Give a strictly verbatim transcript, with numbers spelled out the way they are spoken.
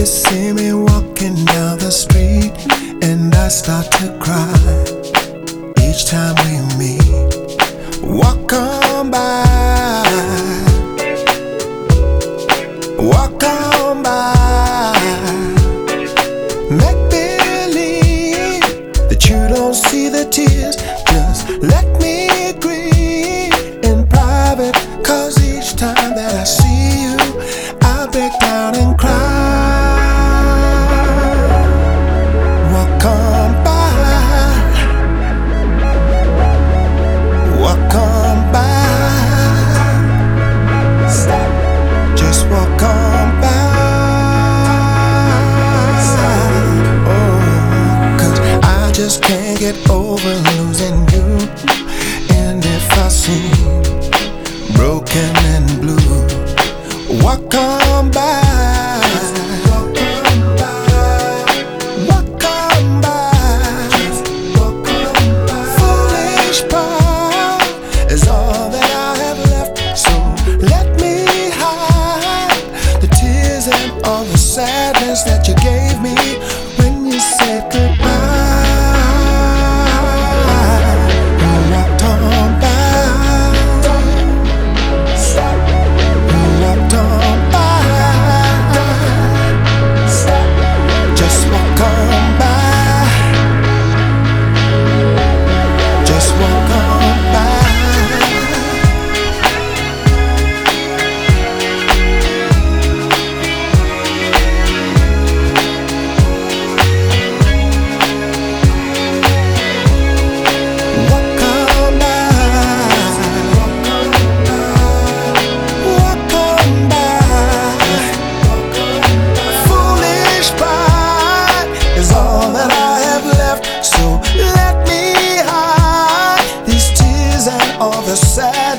You see me walking down the street and I start to cry each time we meet. Walk on by, walk on by. Make believe that you don't see the tears. Just let me grieve in private, 'cause each time that I see you I break down and cry. Walk on by, walk on by. Stop. Just walk on by. Oh, 'cause I just can't get over losing you. And if I seem broken and blue, walk on by. Walk on by. Foolish pride is all that I have left. So let me hide the tears and all the sadness that you gave me when you said goodbye. You walked on by. You walked on by. Just walk on by. Just walk on by. Walk on by. Walk on by. Foolish pride is all that I have left. So let me hide these tears and all the sad